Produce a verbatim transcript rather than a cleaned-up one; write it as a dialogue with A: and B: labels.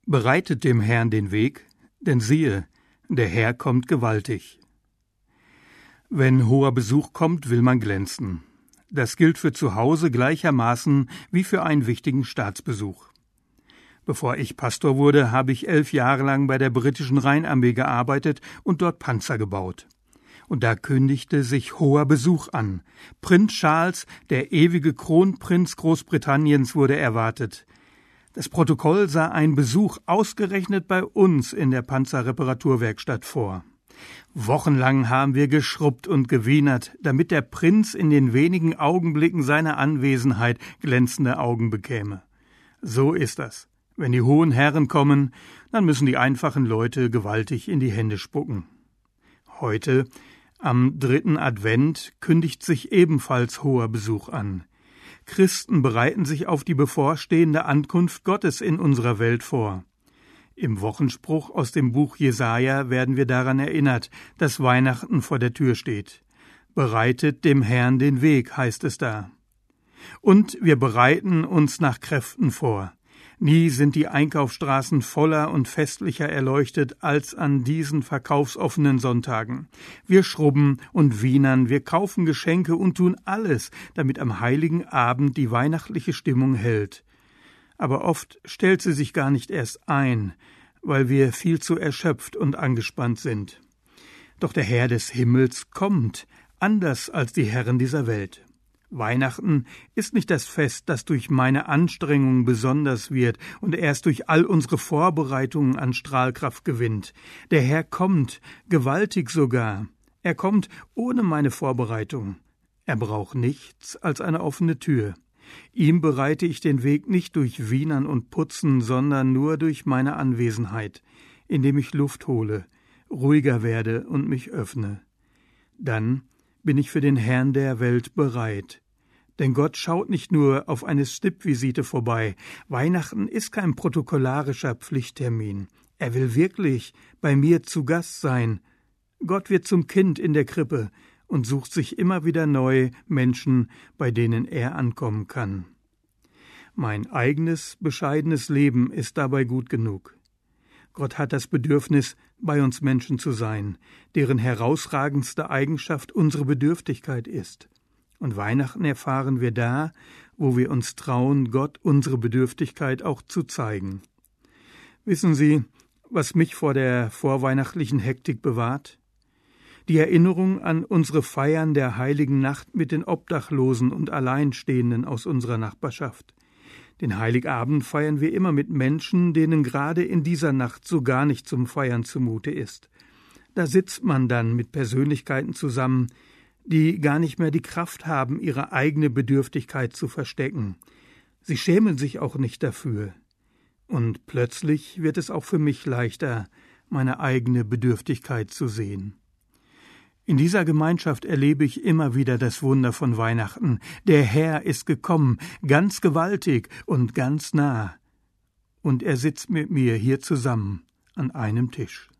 A: Bereitet dem Herrn den Weg, denn siehe, der Herr kommt gewaltig. Wenn hoher Besuch kommt, will man glänzen. Das gilt für zu Hause gleichermaßen wie für einen wichtigen Staatsbesuch. Bevor ich Pastor wurde, habe ich elf Jahre lang bei der britischen Rheinarmee gearbeitet und dort Panzer gebaut. Und da kündigte sich hoher Besuch an. Prinz Charles, der ewige Kronprinz Großbritanniens, wurde erwartet. Das Protokoll sah einen Besuch ausgerechnet bei uns in der Panzerreparaturwerkstatt vor. Wochenlang haben wir geschrubbt und gewienert, damit der Prinz in den wenigen Augenblicken seiner Anwesenheit glänzende Augen bekäme. So ist das. Wenn die hohen Herren kommen, dann müssen die einfachen Leute gewaltig in die Hände spucken. Heute, am dritten Advent, kündigt sich ebenfalls hoher Besuch an. Christen bereiten sich auf die bevorstehende Ankunft Gottes in unserer Welt vor. Im Wochenspruch aus dem Buch Jesaja werden wir daran erinnert, dass Weihnachten vor der Tür steht. Bereitet dem Herrn den Weg, heißt es da. Und wir bereiten uns nach Kräften vor. Nie sind die Einkaufsstraßen voller und festlicher erleuchtet als an diesen verkaufsoffenen Sonntagen. Wir schrubben und wienern, wir kaufen Geschenke und tun alles, damit am heiligen Abend die weihnachtliche Stimmung hält. Aber oft stellt sie sich gar nicht erst ein, weil wir viel zu erschöpft und angespannt sind. Doch der Herr des Himmels kommt, anders als die Herren dieser Welt. Weihnachten ist nicht das Fest, das durch meine Anstrengungen besonders wird und erst durch all unsere Vorbereitungen an Strahlkraft gewinnt. Der Herr kommt, gewaltig sogar. Er kommt ohne meine Vorbereitung. Er braucht nichts als eine offene Tür. Ihm bereite ich den Weg nicht durch Wienern und Putzen, sondern nur durch meine Anwesenheit, indem ich Luft hole, ruhiger werde und mich öffne. Dann bin ich für den Herrn der Welt bereit. Denn Gott schaut nicht nur auf eine Stippvisite vorbei. Weihnachten ist kein protokollarischer Pflichttermin. Er will wirklich bei mir zu Gast sein. Gott wird zum Kind in der Krippe und sucht sich immer wieder neu Menschen, bei denen er ankommen kann. Mein eigenes, bescheidenes Leben ist dabei gut genug. Gott hat das Bedürfnis, bei uns Menschen zu sein, deren herausragendste Eigenschaft unsere Bedürftigkeit ist. Und Weihnachten erfahren wir da, wo wir uns trauen, Gott unsere Bedürftigkeit auch zu zeigen. Wissen Sie, was mich vor der vorweihnachtlichen Hektik bewahrt? Die Erinnerung an unsere Feiern der heiligen Nacht mit den Obdachlosen und Alleinstehenden aus unserer Nachbarschaft. Den Heiligabend feiern wir immer mit Menschen, denen gerade in dieser Nacht so gar nicht zum Feiern zumute ist. Da sitzt man dann mit Persönlichkeiten zusammen, die gar nicht mehr die Kraft haben, ihre eigene Bedürftigkeit zu verstecken. Sie schämen sich auch nicht dafür. Und plötzlich wird es auch für mich leichter, meine eigene Bedürftigkeit zu sehen. In dieser Gemeinschaft erlebe ich immer wieder das Wunder von Weihnachten. Der Herr ist gekommen, ganz gewaltig und ganz nah. Und er sitzt mit mir hier zusammen an einem Tisch.